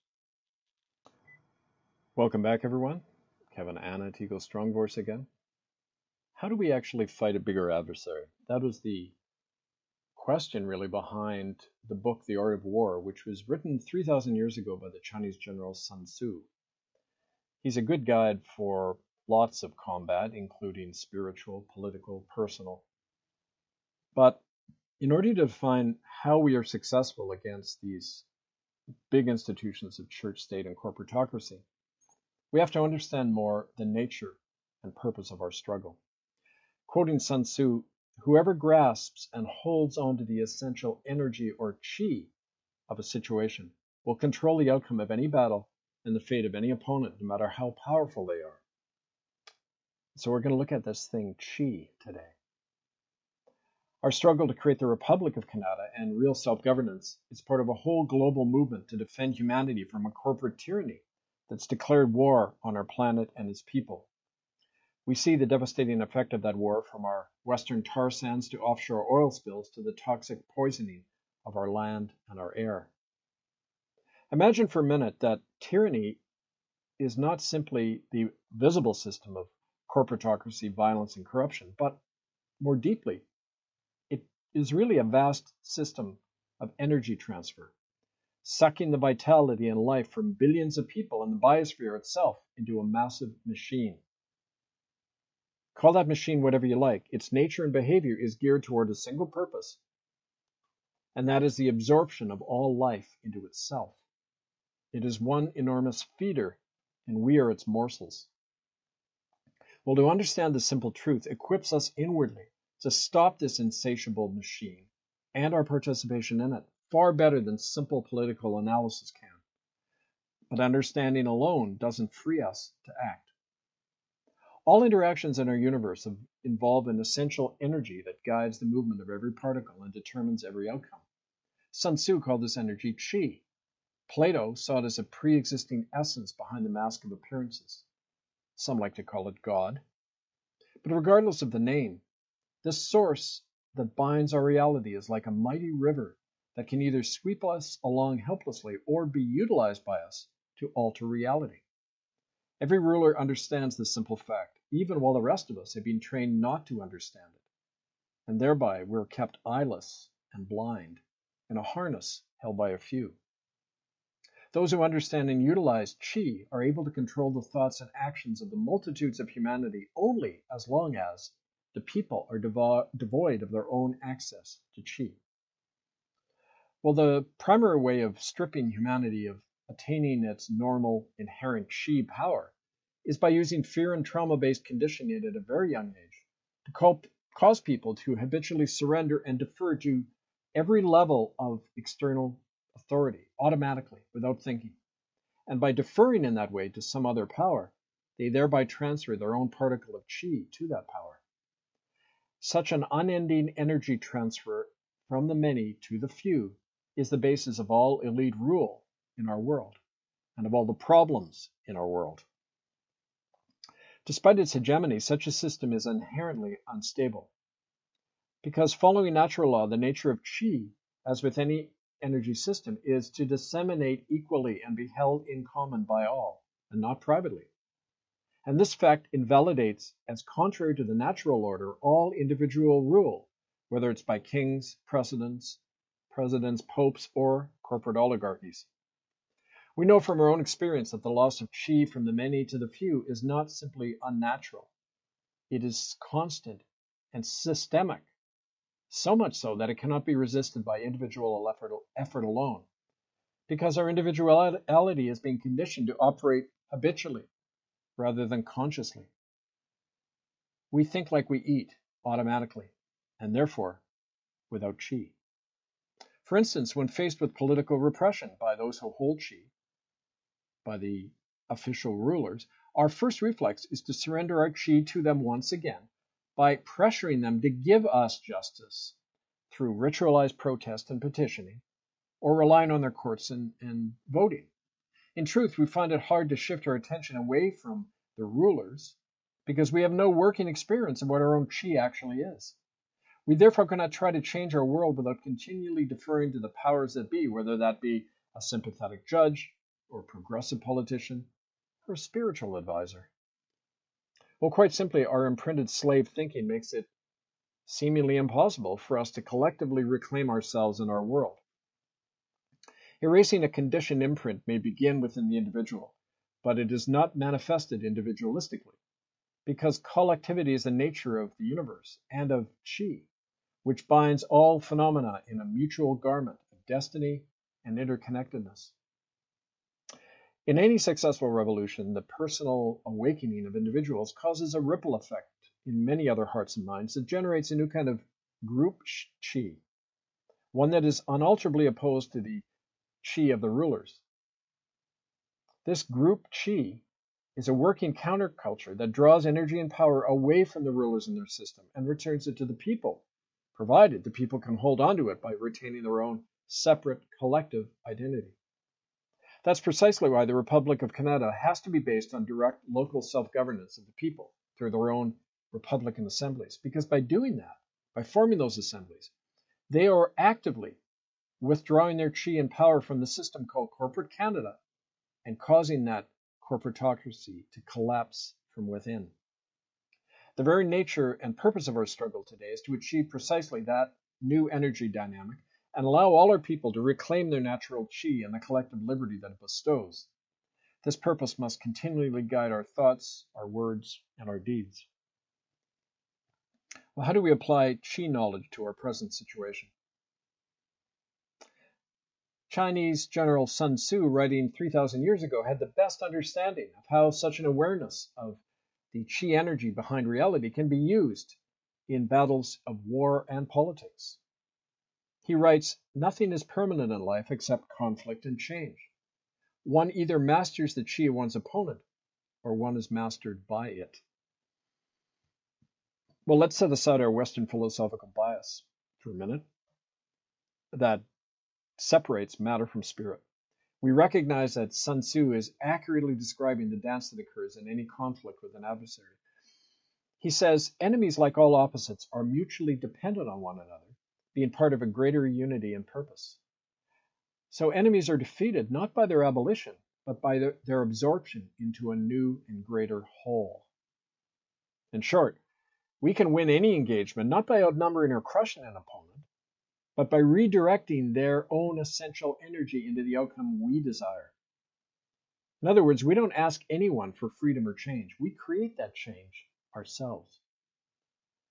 Speaker 2: Welcome back, everyone. Kevin Anna at Eagle Strong Voice again. How do we actually fight a bigger adversary? That was the question really behind the book The Art of War, which was written three thousand years ago by the Chinese general Sun Tzu. He's a good guide for lots of combat, including spiritual, political, personal. But in order to define how we are successful against these big institutions of church, state, and corporatocracy, we have to understand more the nature and purpose of our struggle. Quoting Sun Tzu, whoever grasps and holds on to the essential energy or chi of a situation will control the outcome of any battle and the fate of any opponent, no matter how powerful they are. So we're going to look at this thing, chi, today. Our struggle to create the Republic of Canada and real self-governance is part of a whole global movement to defend humanity from a corporate tyranny that's declared war on our planet and its people. We see the devastating effect of that war from our western tar sands to offshore oil spills to the toxic poisoning of our land and our air. Imagine for a minute that tyranny is not simply the visible system of corporatocracy, violence, and corruption, but more deeply, it is really a vast system of energy transfer, sucking the vitality and life from billions of people and the biosphere itself into a massive machine. Call that machine whatever you like. Its nature and behavior is geared toward a single purpose, and that is the absorption of all life into itself. It is one enormous feeder, and we are its morsels. Well, to understand the simple truth equips us inwardly to stop this insatiable machine and our participation in it far better than simple political analysis can. But understanding alone doesn't free us to act. All interactions in our universe involve an essential energy that guides the movement of every particle and determines every outcome. Sun Tzu called this energy chi. Plato saw it as a pre-existing essence behind the mask of appearances. Some like to call it God. But regardless of the name, this source that binds our reality is like a mighty river that can either sweep us along helplessly or be utilized by us to alter reality. Every ruler understands this simple fact, even while the rest of us have been trained not to understand it. And thereby we're kept eyeless and blind in a harness held by a few. Those who understand and utilize chi are able to control the thoughts and actions of the multitudes of humanity only as long as the people are devo- devoid of their own access to chi. Well, the primary way of stripping humanity of attaining its normal inherent chi power is by using fear and trauma-based conditioning at a very young age to co- cause people to habitually surrender and defer to every level of external authority automatically without thinking. And by deferring in that way to some other power, they thereby transfer their own particle of chi to that power. Such an unending energy transfer from the many to the few is the basis of all elite rule in our world and of all the problems in our world. Despite its hegemony, such a system is inherently unstable. Because following natural law, the nature of chi, as with any energy system, is to disseminate equally and be held in common by all, and not privately. And this fact invalidates, as contrary to the natural order, all individual rule, whether it's by kings, presidents, presidents, popes, or corporate oligarchies. We know from our own experience that the loss of chi from the many to the few is not simply unnatural. It is constant and systemic, so much so that it cannot be resisted by individual effort, effort alone, because our individuality is being conditioned to operate habitually rather than consciously. We think like we eat automatically, and therefore without chi. For instance, when faced with political repression by those who hold chi, by the official rulers, our first reflex is to surrender our chi to them once again by pressuring them to give us justice through ritualized protest and petitioning, or relying on their courts and, and voting. In truth, we find it hard to shift our attention away from the rulers because we have no working experience of what our own chi actually is. We therefore cannot try to change our world without continually deferring to the powers that be, whether that be a sympathetic judge, or a progressive politician, or a spiritual advisor. Well, quite simply, our imprinted slave thinking makes it seemingly impossible for us to collectively reclaim ourselves in our world. Erasing a conditioned imprint may begin within the individual, but it is not manifested individualistically, because collectivity is the nature of the universe and of chi, which binds all phenomena in a mutual garment of destiny and interconnectedness. In any successful revolution, the personal awakening of individuals causes a ripple effect in many other hearts and minds that generates a new kind of group chi, one that is unalterably opposed to the chi of the rulers. This group chi is a working counterculture that draws energy and power away from the rulers in their system and returns it to the people, provided the people can hold on to it by retaining their own separate collective identity. That's precisely why the Republic of Canada has to be based on direct local self-governance of the people through their own Republican assemblies, because by doing that, by forming those assemblies, they are actively withdrawing their chi and power from the system called corporate Canada and causing that corporatocracy to collapse from within. The very nature and purpose of our struggle today is to achieve precisely that new energy dynamic and allow all our people to reclaim their natural chi and the collective liberty that it bestows. This purpose must continually guide our thoughts, our words, and our deeds. Well, how do we apply chi knowledge to our present situation? Chinese General Sun Tzu, writing three thousand years ago, had the best understanding of how such an awareness of the chi energy behind reality can be used in battles of war and politics. He writes, "Nothing is permanent in life except conflict and change. One either masters the chi of one's opponent, or one is mastered by it." Well, let's set aside our Western philosophical bias for a minute that separates matter from spirit. We recognize that Sun Tzu is accurately describing the dance that occurs in any conflict with an adversary. He says, enemies, like all opposites, are mutually dependent on one another, being part of a greater unity and purpose. So enemies are defeated not by their abolition, but by their, their absorption into a new and greater whole. In short, we can win any engagement not by outnumbering or crushing an opponent, but by redirecting their own essential energy into the outcome we desire. In other words, we don't ask anyone for freedom or change. We create that change ourselves.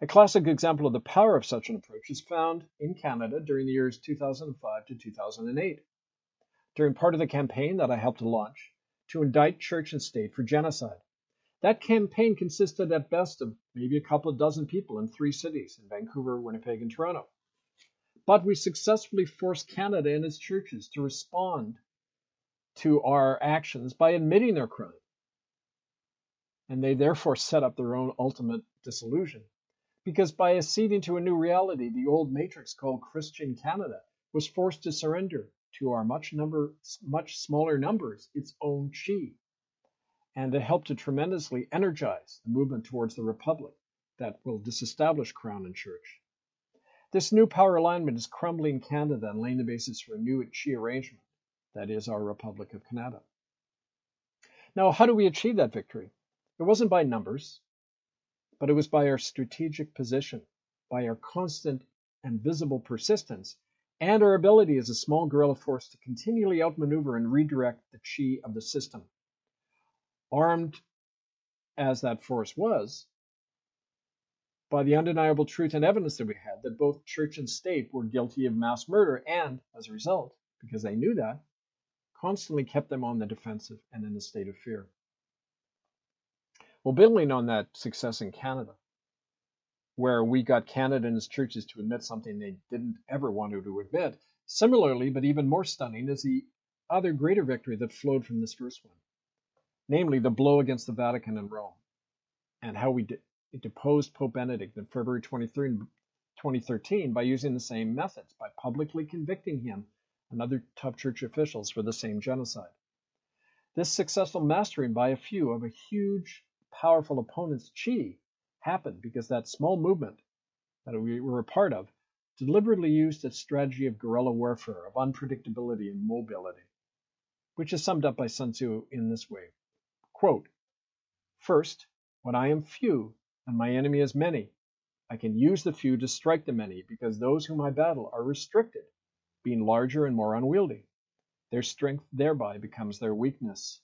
Speaker 2: A classic example of the power of such an approach is found in Canada during the years two thousand five to two thousand eight, during part of the campaign that I helped to launch to indict church and state for genocide. That campaign consisted at best of maybe a couple of dozen people in three cities, in Vancouver, Winnipeg, and Toronto. But we successfully forced Canada and its churches to respond to our actions by admitting their crime. And they therefore set up their own ultimate dissolution. Because by acceding to a new reality, the old matrix called Christian Canada was forced to surrender to our much number, much smaller numbers its own chi. And it helped to tremendously energize the movement towards the republic that will disestablish Crown and Church. This new power alignment is crumbling Canada and laying the basis for a new chi arrangement, that is our Republic of Canada. Now, how do we achieve that victory? It wasn't by numbers, but it was by our strategic position, by our constant and visible persistence, and our ability as a small guerrilla force to continually outmaneuver and redirect the chi of the system. Armed as that force was, by the undeniable truth and evidence that we had that both church and state were guilty of mass murder and, as a result, because they knew that, constantly kept them on the defensive and in a state of fear. Well, building on that success in Canada, where we got Canada and its churches to admit something they didn't ever want to admit, similarly, but even more stunning, is the other greater victory that flowed from this first one, namely the blow against the Vatican and Rome, and how we de- deposed Pope Benedict on February twenty-third, twenty thirteen by using the same methods, by publicly convicting him and other top church officials for the same genocide. This successful mastering by a few of a huge, powerful opponent's chi happened because that small movement that we were a part of deliberately used a strategy of guerrilla warfare, of unpredictability and mobility, which is summed up by Sun Tzu in this way. Quote, "First, when I am few and my enemy is many, I can use the few to strike the many because those whom I battle are restricted, being larger and more unwieldy. Their strength thereby becomes their weakness,"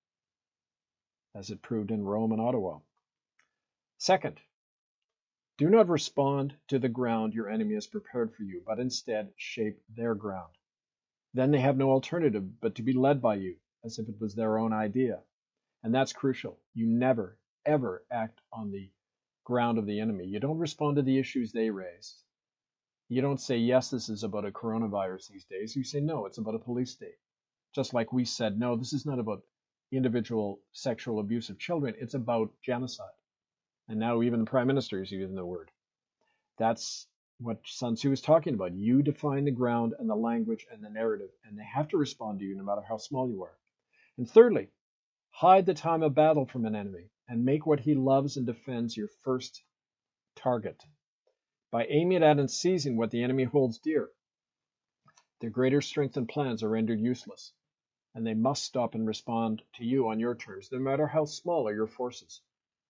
Speaker 2: as it proved in Rome and Ottawa. Second, do not respond to the ground your enemy has prepared for you, but instead shape their ground. Then they have no alternative but to be led by you, as if it was their own idea. And that's crucial. You never, ever act on the ground of the enemy. You don't respond to the issues they raise. You don't say, yes, this is about a coronavirus these days. You say, no, it's about a police state. Just like we said, no, this is not about individual sexual abuse of children. It's about genocide. And now even the Prime Minister is using the word. That's what Sun Tzu is talking about. You define the ground and the language and the narrative, and they have to respond to you no matter how small you are. And thirdly, hide the time of battle from an enemy and make what he loves and defends your first target. By aiming at and seizing what the enemy holds dear, their greater strength and plans are rendered useless, and they must stop and respond to you on your terms, no matter how small are your forces.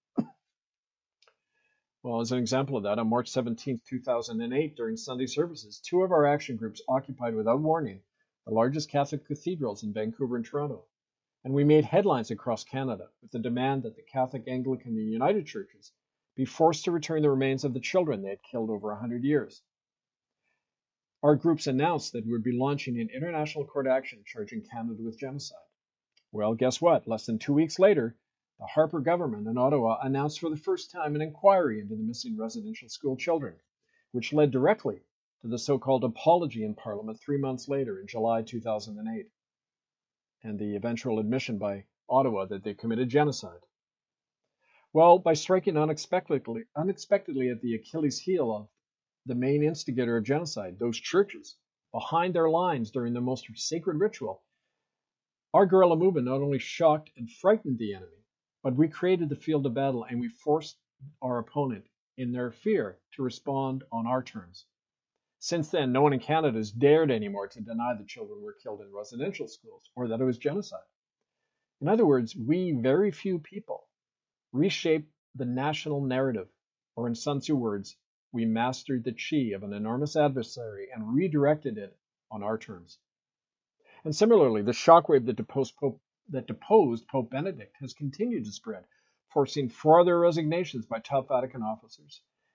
Speaker 2: Well, as an example of that, on March seventeenth, two thousand eight, during Sunday services, two of our action groups occupied without warning the largest Catholic cathedrals in Vancouver and Toronto. And we made headlines across Canada with the demand that the Catholic, Anglican, and United Churches be forced to return the remains of the children they had killed over one hundred years. Our groups announced that we would be launching an international court action charging Canada with genocide. Well, guess what? Less than two weeks later, the Harper government in Ottawa announced for the first time an inquiry into the missing residential school children, which led directly to the so-called apology in Parliament three months later in July two thousand eight, and the eventual admission by Ottawa that they committed genocide. Well, by striking unexpectedly, unexpectedly at the Achilles heel of the main instigator of genocide, those churches, behind their lines during the most sacred ritual, our guerrilla movement not only shocked and frightened the enemy, but we created the field of battle and we forced our opponent, in their fear, to respond on our terms. Since then, no one in Canada has dared anymore to deny that children were killed in residential schools or that it was genocide. In other words, we, very few people, reshaped the national narrative, or in Sun Tzu words, we mastered the chi of an enormous adversary and redirected it on our terms. And similarly, the shockwave that deposed Pope, that deposed Pope Benedict has continued to spread, forcing further resignations by top Vatican officers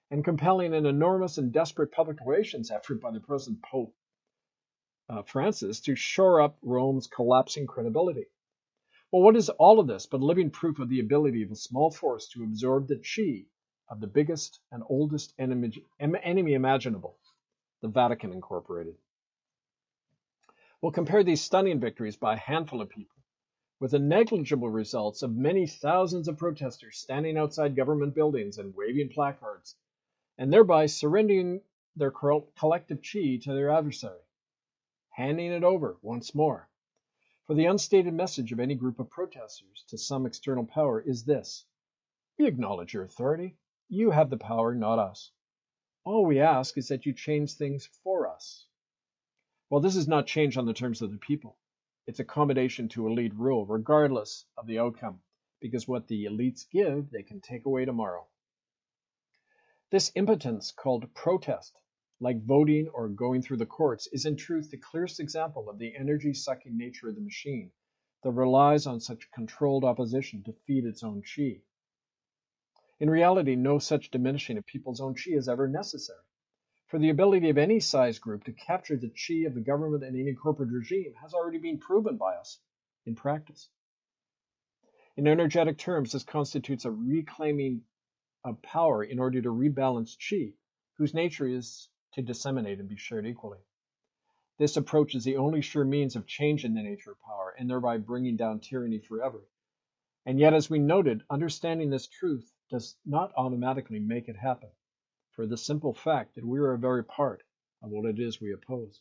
Speaker 2: and compelling an enormous and desperate public relations effort by the present Pope uh, Francis to shore up Rome's collapsing credibility. Well, what is all of this but living proof of the ability of a small force to absorb the chi of the biggest and oldest enemy, enemy imaginable, the Vatican Incorporated? We'll compare these stunning victories by a handful of people with the negligible results of many thousands of protesters standing outside government buildings and waving placards, and thereby surrendering their collective chi to their adversary, handing it over once more. For the unstated message of any group of protesters to some external power is this: we acknowledge your authority. You have the power, not us. All we ask is that you change things for us. Well, this is not change on the terms of the people. It's accommodation to elite rule, regardless of the outcome, because what the elites give, they can take away tomorrow. This impotence called protest, like voting or going through the courts, is in truth the clearest example of the energy-sucking nature of the machine that relies on such controlled opposition to feed its own chi. In reality, no such diminishing of people's own chi is ever necessary, for the ability of any size group to capture the chi of the government and any corporate regime has already been proven by us in practice. In energetic terms, this constitutes a reclaiming of power in order to rebalance chi, whose nature is to disseminate and be shared equally. This approach is the only sure means of changing the nature of power and thereby bringing down tyranny forever. And yet, as we noted, understanding this truth does not automatically make it happen, for the simple fact that we are a very part of what it is we oppose.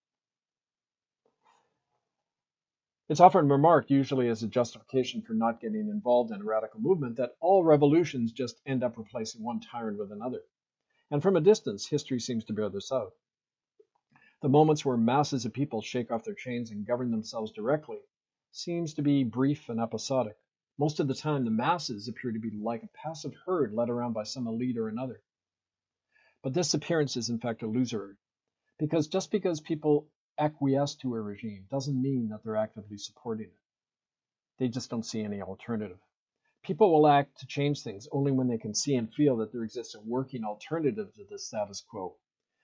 Speaker 2: It's often remarked, usually as a justification for not getting involved in a radical movement, that all revolutions just end up replacing one tyrant with another. And from a distance, history seems to bear this out. The moments where masses of people shake off their chains and govern themselves directly seems to be brief and episodic. Most of the time, the masses appear to be like a passive herd led around by some elite or another. But this appearance is in fact illusory, because just because people acquiesce to a regime doesn't mean that they're actively supporting it. They just don't see any alternative. People will act to change things only when they can see and feel that there exists a working alternative to the status quo.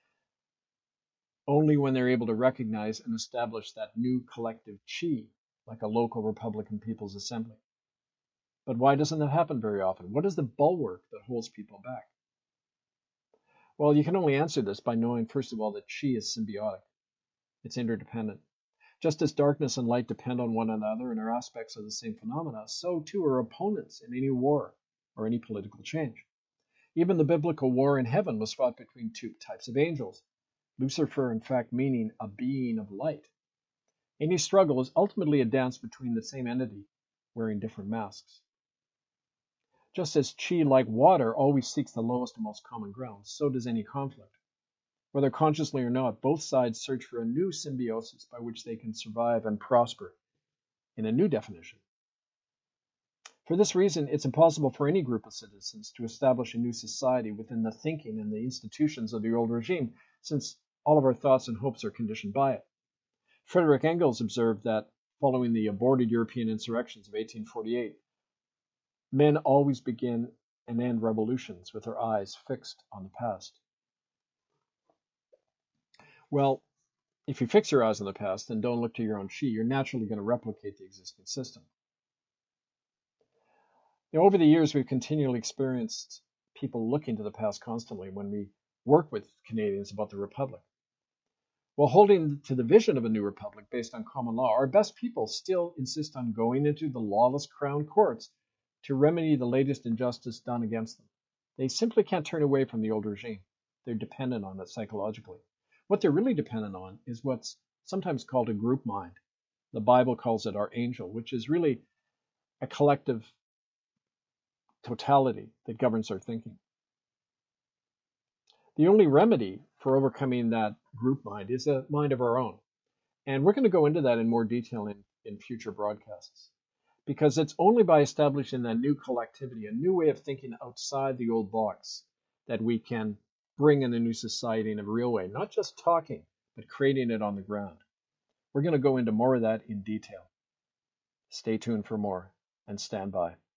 Speaker 2: Only when they're able to recognize and establish that new collective chi, like a local Republican People's Assembly. But why doesn't that happen very often? What is the bulwark that holds people back? Well, you can only answer this by knowing, first of all, that chi is symbiotic. It's interdependent. Just as darkness and light depend on one another and are aspects of the same phenomena, so too are opponents in any war or any political change. Even the biblical war in heaven was fought between two types of angels, Lucifer, in fact, meaning a being of light. Any struggle is ultimately a dance between the same entity, wearing different masks. Just as chi, like water, always seeks the lowest and most common ground, so does any conflict. Whether consciously or not, both sides search for a new symbiosis by which they can survive and prosper in a new definition. For this reason, it's impossible for any group of citizens to establish a new society within the thinking and the institutions of the old regime, since all of our thoughts and hopes are conditioned by it. Frederick Engels observed that, following the aborted European insurrections of eighteen forty-eight, men always begin and end revolutions with their eyes fixed on the past. Well, if you fix your eyes on the past and don't look to your own chi, you're naturally going to replicate the existing system. Now, over the years, we've continually experienced people looking to the past constantly when we work with Canadians about the Republic. While holding to the vision of a new republic based on common law, our best people still insist on going into the lawless crown courts to remedy the latest injustice done against them. They simply can't turn away from the old regime. They're dependent on it psychologically. What they're really dependent on is what's sometimes called a group mind. The Bible calls it our angel, which is really a collective totality that governs our thinking. The only remedy for overcoming that group mind is a mind of our own. And we're going to go into that in more detail in, in future broadcasts. Because it's only by establishing that new collectivity, a new way of thinking outside the old box, that we can bring in a new society in a real way, not just talking, but creating it on the ground. We're going to go into more of that in detail. Stay tuned for more and stand by.